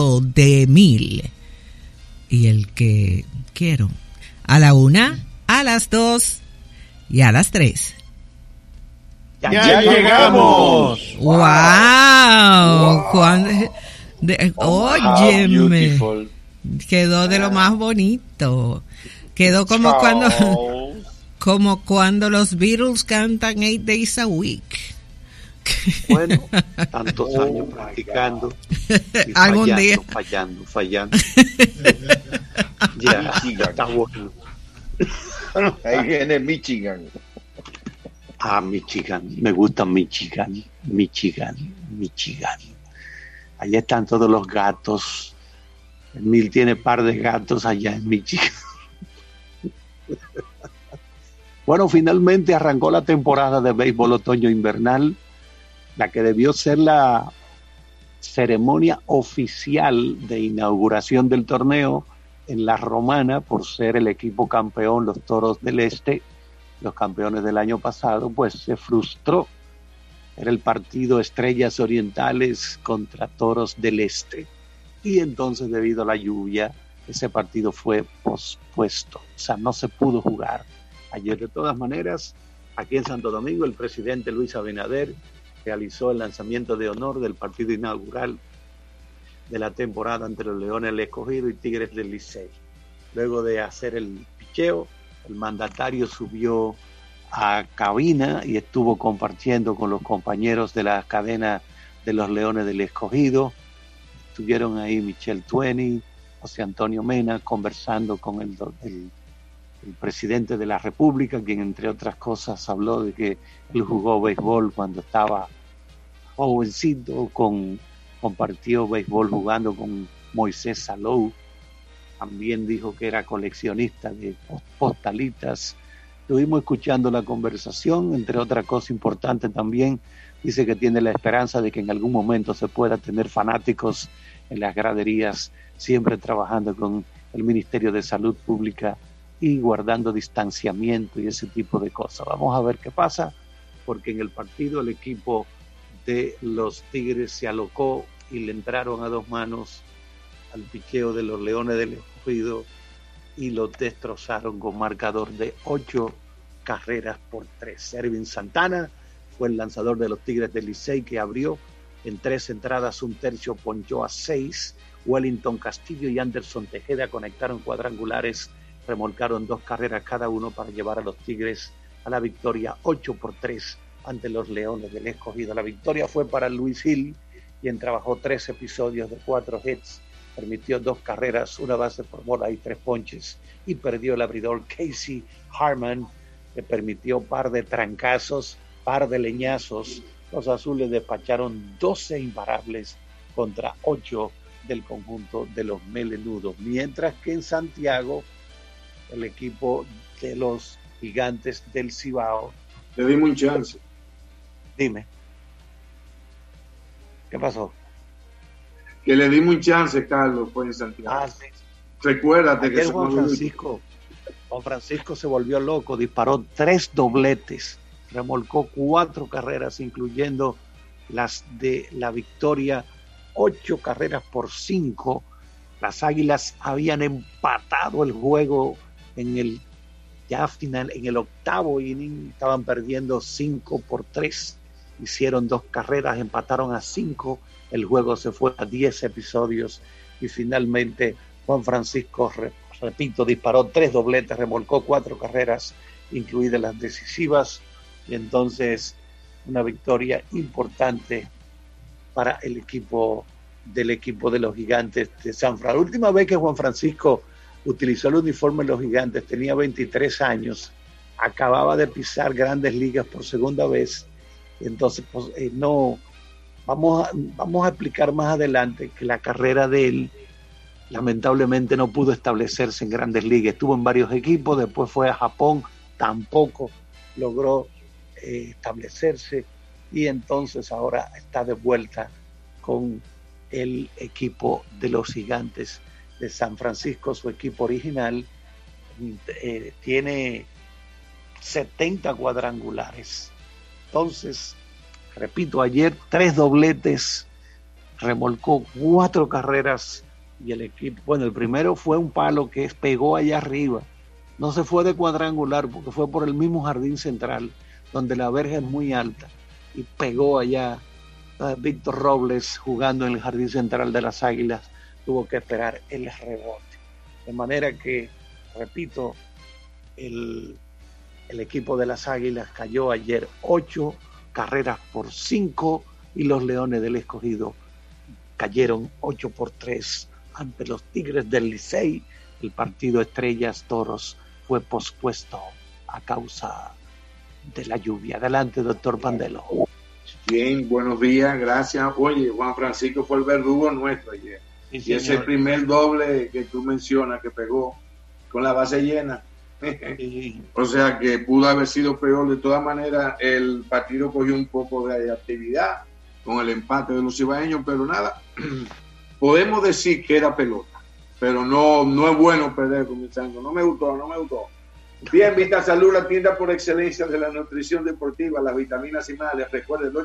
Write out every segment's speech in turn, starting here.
de 1000. Y el que quiero. A la 1, a las 2 y a las 3. ¡Ya llegamos! ¡Wow! Óyeme. Quedó de lo más bonito. Quedó como cuando los Beatles cantan 8 Days a Week. Bueno, tantos años practicando y algún día fallando. Ya, está bueno. Ahí viene Michigan. Michigan, me gusta Michigan. Allá están todos los gatos. Emil tiene par de gatos allá en Michigan. Bueno, finalmente arrancó la temporada de béisbol otoño-invernal, la que debió ser la ceremonia oficial de inauguración del torneo en La Romana, por ser el equipo campeón, los Toros del Este, los campeones del año pasado, pues se frustró. Era el partido Estrellas Orientales contra Toros del Este. Y entonces, debido a la lluvia, ese partido fue pospuesto. O sea, no se pudo jugar ayer. De todas maneras, aquí en Santo Domingo, el presidente Luis Abinader realizó el lanzamiento de honor del partido inaugural de la temporada entre los Leones del Escogido y Tigres del Licey. Luego de hacer el picheo, el mandatario subió a cabina y estuvo compartiendo con los compañeros de la cadena de los Leones del Escogido. Estuvieron ahí Michelle Tueni, José Antonio Mena, conversando con el presidente de la República, quien entre otras cosas habló de que él jugó béisbol cuando estaba jovencito, compartió béisbol jugando con Moisés Salou. También dijo que era coleccionista de postalitas. Estuvimos escuchando la conversación, entre otras cosas importantes también. Dice que tiene la esperanza de que en algún momento se pueda tener fanáticos en las graderías, siempre trabajando con el Ministerio de Salud Pública y guardando distanciamiento y ese tipo de cosas. Vamos a ver qué pasa, porque en el partido el equipo de los Tigres se alocó y le entraron a dos manos al picheo de los Leones del Escogido y lo destrozaron con marcador de 8 carreras por 3. Ervin Santana fue el lanzador de los Tigres del Licey, que abrió en 3 entradas, 1/3, ponchó a 6. Wellington Castillo y Anderson Tejeda conectaron cuadrangulares, remolcaron 2 carreras cada uno para llevar a los Tigres a la victoria 8-3 ante los Leones del Escogido. La victoria fue para Luis Gil, quien trabajó 3 episodios de 4 hits, permitió 2 carreras, 1 base por bola y 3 ponches, y perdió el abridor Casey Harman, que permitió par de trancazos, par de leñazos. Los azules despacharon 12 imparables contra 8 del conjunto de los melenudos, mientras que en Santiago el equipo de los Gigantes del Cibao. Le dimos un chance. Dime. ¿Qué pasó? Que le dimos un chance, Carlos, fue en Santiago. Sí. Recuérdate ayer que Juan Francisco se volvió loco, disparó 3 dobletes, remolcó 4 carreras, incluyendo las de la victoria, 8 carreras por 5. Las Águilas habían empatado el juego en el final, en el 8º inning, estaban perdiendo 5-3, hicieron 2 carreras, empataron a 5, el juego se fue a 10 episodios y finalmente Juan Francisco, repito, disparó 3 dobletes, remolcó 4 carreras, incluidas las decisivas, y entonces una victoria importante para el equipo de los Gigantes de San Francisco. La última vez que Juan Francisco utilizó el uniforme de los Gigantes tenía 23 años, acababa de pisar Grandes Ligas por segunda vez, entonces no, vamos a explicar más adelante que la carrera de él lamentablemente no pudo establecerse en Grandes Ligas, estuvo en varios equipos, después fue a Japón, tampoco logró establecerse, y entonces ahora está de vuelta con el equipo de los Gigantes de San Francisco. Su equipo original tiene 70 cuadrangulares. Entonces, repito, ayer 3 dobletes, remolcó 4 carreras y el equipo, bueno, el primero fue un palo que pegó allá arriba, no se fue de cuadrangular porque fue por el mismo jardín central donde la verja es muy alta y pegó allá. Víctor Robles, jugando en el jardín central de las Águilas, tuvo que esperar el rebote, de manera que, repito, el equipo de las Águilas cayó ayer 8 carreras por 5 y los Leones del Escogido cayeron 8-3 ante los Tigres del Licey. El partido Estrellas Toros fue pospuesto a causa de la lluvia. Adelante, doctor Pandelo. Bien, buenos días, gracias. Oye, Juan Francisco fue el verdugo nuestro ayer. Sí, y ese primer doble que tú mencionas que pegó con la base llena. Sí. O sea que pudo haber sido peor. De todas maneras, el partido cogió un poco de actividad con el empate de los cibaeños, pero nada, podemos decir que era pelota, pero no es bueno perder comenzando. No me gustó. Bien, Vita Salud, la tienda por excelencia de la nutrición deportiva, las vitaminas y más. Les recuerdo el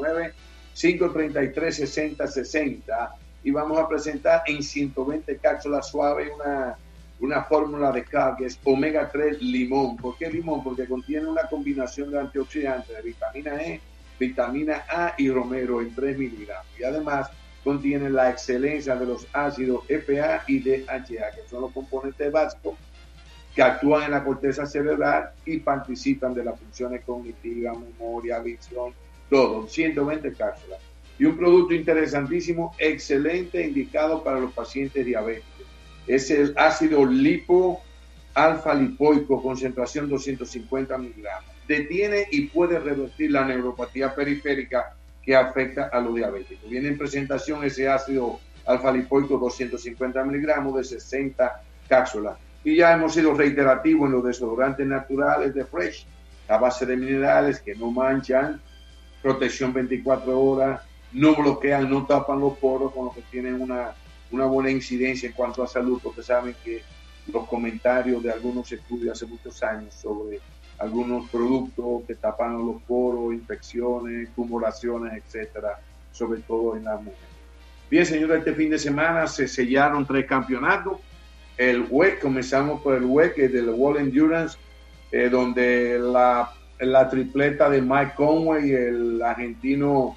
809-533-6060 y vamos a presentar en 120 cápsulas suaves una fórmula de K que es Omega 3 Limón. ¿Por qué limón? Porque contiene una combinación de antioxidantes de vitamina E, vitamina A y romero en 3 miligramos. Y además contiene la excelencia de los ácidos EPA y DHA, que son los componentes básicos que actúan en la corteza cerebral y participan de las funciones cognitivas, memoria, visión, todo, 120 cápsulas. Y un producto interesantísimo, excelente, indicado para los pacientes diabéticos. Es el ácido lipo alfa lipoico, concentración 250 miligramos. Detiene y puede revertir la neuropatía periférica que afecta a los diabéticos. Viene en presentación ese ácido alfa lipoico 250 miligramos de 60 cápsulas. Y ya hemos sido reiterativos en los desodorantes naturales de Fresh, a base de minerales que no manchan, protección 24 horas, no bloquean, no tapan los poros, con lo que tienen una buena incidencia en cuanto a salud, porque saben que los comentarios de algunos estudios hace muchos años sobre algunos productos que tapan los poros, infecciones, tumoraciones, etcétera, sobre todo en las mujeres. Bien, señores, este fin de semana se sellaron 3 campeonatos. El WEC, comenzamos por el WEC, que es del World Endurance, donde la tripleta de Mike Conway, el argentino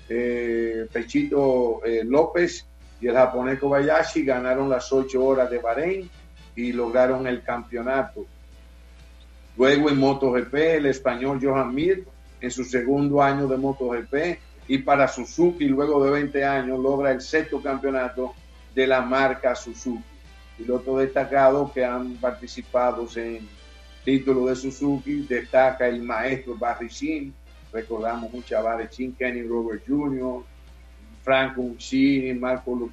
Pechito López y el japonés Kobayashi ganaron las 8 horas de Bahrein y lograron el campeonato. Luego en MotoGP, el español Johan Mir, en su segundo año de MotoGP, y para Suzuki, luego de 20 años, logra el 6º campeonato de la marca Suzuki. Pilotos destacados que han participado en títulos de Suzuki, destaca el maestro Barry Sheen, recordamos muchas Barry Sheen, Kenny Robert Jr., Franco Uncini, Marco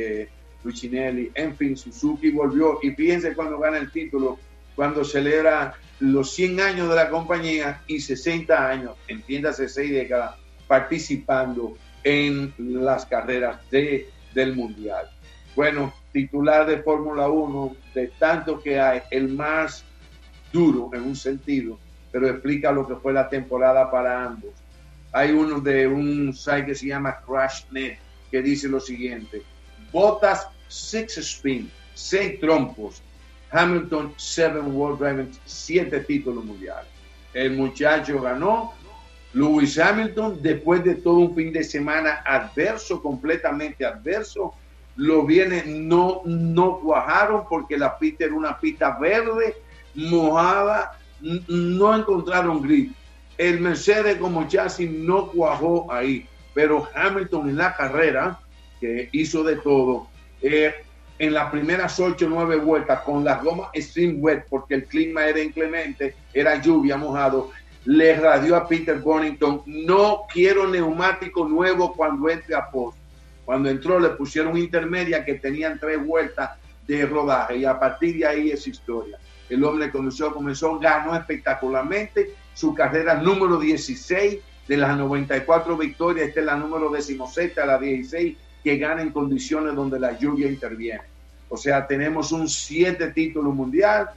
Lucinelli, en fin, Suzuki volvió, y fíjense cuando gana el título, cuando celebra los 100 años de la compañía y 60 años, entiéndase 6 décadas, participando en las carreras del Mundial. Bueno, titular de Fórmula 1, de tanto que hay, el más duro en un sentido, pero explica lo que fue la temporada para ambos. Hay uno de un site que se llama CrashNet, que dice lo siguiente: Bottas 6 spin, 6 trompos, Hamilton 7 World Driving, 7 títulos mundiales. El muchacho ganó. Lewis Hamilton, después de todo un fin de semana adverso, completamente adverso, lo viene, no cuajaron porque la pista era una pista verde, mojada, no encontraron grip. El Mercedes como chasis no cuajó ahí, pero Hamilton en la carrera, que hizo de todo, en las primeras 8 o 9 vueltas con las gomas extreme wet, porque el clima era inclemente, era lluvia, mojado, le radió a Peter Bonington: no quiero neumático nuevo cuando entre a post. Cuando entró le pusieron intermedia que tenían 3 vueltas de rodaje, y a partir de ahí es historia. El hombre comenzó, ganó espectacularmente su carrera número 16 de las 94 victorias. Esta es la número 16, la 16 que gana en condiciones donde la lluvia interviene. O sea, tenemos un 7 títulos mundial,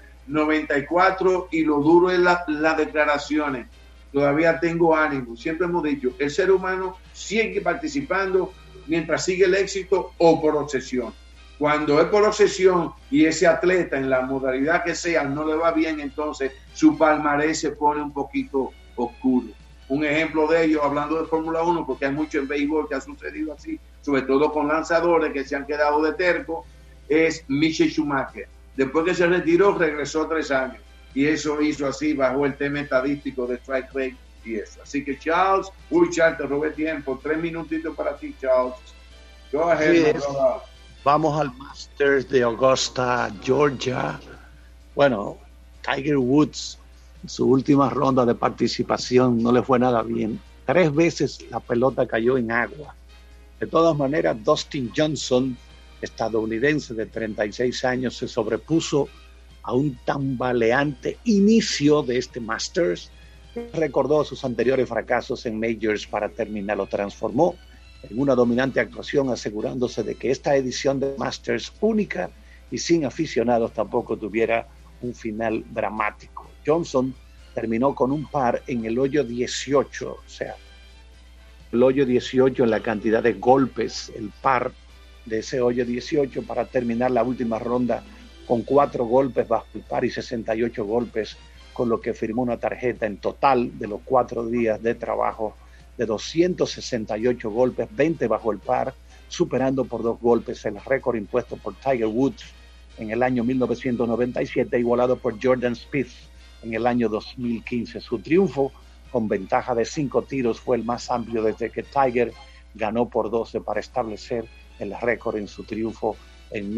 94, y lo duro es las declaraciones. Todavía tengo ánimo. Siempre hemos dicho, el ser humano sigue participando mientras sigue el éxito o por obsesión. Cuando es por obsesión y ese atleta en la modalidad que sea no le va bien, entonces su palmarés se pone un poquito oscuro. Un ejemplo de ello, hablando de Fórmula 1, porque hay mucho en béisbol que ha sucedido así, sobre todo con lanzadores que se han quedado de terco, es Michael Schumacher. Después que se retiró, regresó 3 años. Y eso hizo así, bajó el tema estadístico de strike rate y eso. Así que Charles, Charles, te robé tiempo. 3 minutitos para ti, Charles. Go ahead, Vamos al Masters de Augusta, Georgia. Bueno, Tiger Woods, en su última ronda de participación, no le fue nada bien. 3 veces la pelota cayó en agua. De todas maneras, Dustin Johnson, estadounidense de 36 años, se sobrepuso a un tambaleante inicio de este Masters. Recordó sus anteriores fracasos en Majors para terminar, lo transformó en una dominante actuación, asegurándose de que esta edición de Masters única y sin aficionados tampoco tuviera un final dramático. Johnson terminó con un par en el hoyo 18, o sea, el hoyo 18 en la cantidad de golpes, el par de ese hoyo 18 para terminar la última ronda con 4 golpes bajo el par y 68 golpes, con lo que firmó una tarjeta en total de los 4 días de trabajo de 268 golpes, 20 bajo el par, superando por 2 golpes el récord impuesto por Tiger Woods en el año 1997, igualado por Jordan Spieth en el año 2015. Su triunfo con ventaja de 5 tiros fue el más amplio desde que Tiger ganó por 12 para establecer el récord en su triunfo en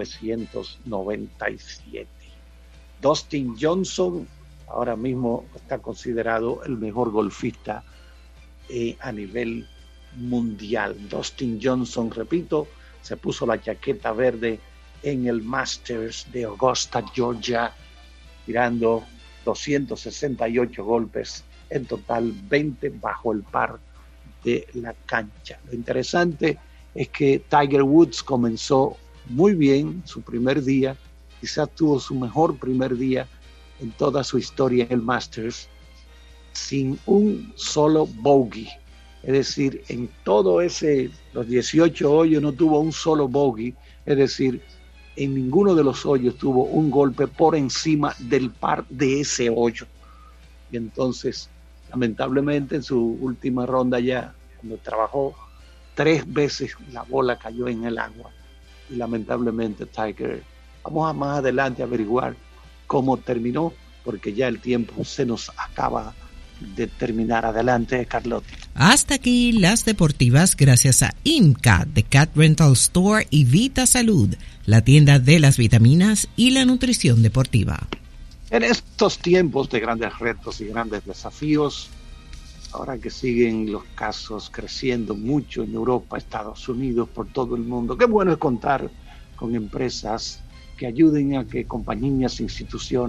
1997. Dustin Johnson ahora mismo está considerado el mejor golfista a nivel mundial. Dustin Johnson, repito, se puso la chaqueta verde en el Masters de Augusta, Georgia, tirando 268 golpes, en total 20 bajo el par de la cancha. Lo interesante es que Tiger Woods comenzó muy bien su primer día, quizás tuvo su mejor primer día en toda su historia en el Masters, sin un solo bogey. Es decir, en todo los 18 hoyos no tuvo un solo bogey, es decir, en ninguno de los hoyos tuvo un golpe por encima del par de ese hoyo. Y entonces, lamentablemente, en su última ronda ya, cuando trabajó 3 veces, la bola cayó en el agua. Y lamentablemente Tiger, vamos a más adelante a averiguar cómo terminó, porque ya el tiempo se nos acaba de terminar. Adelante, Carlotti. Hasta aquí las deportivas, gracias a IMCA, The Cat Rental Store y Vita Salud, la tienda de las vitaminas y la nutrición deportiva. En estos tiempos de grandes retos y grandes desafíos, ahora que siguen los casos creciendo mucho en Europa, Estados Unidos, por todo el mundo, qué bueno es contar con empresas que ayuden a que compañías, instituciones,